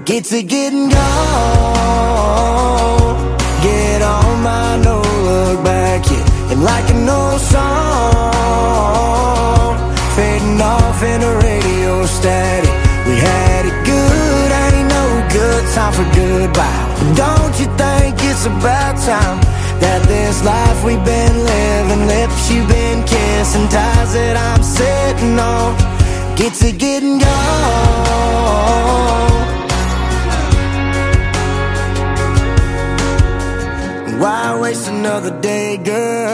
Get to getting gone, get on my no look back yet. And like an old song, fading off in a radio static. We had it good, ain't no good time for goodbye. Don't you think it's about time that this life we've been living, lips you've been kissing, ties that I'm sitting on, get to getting gone. Why waste another day, girl?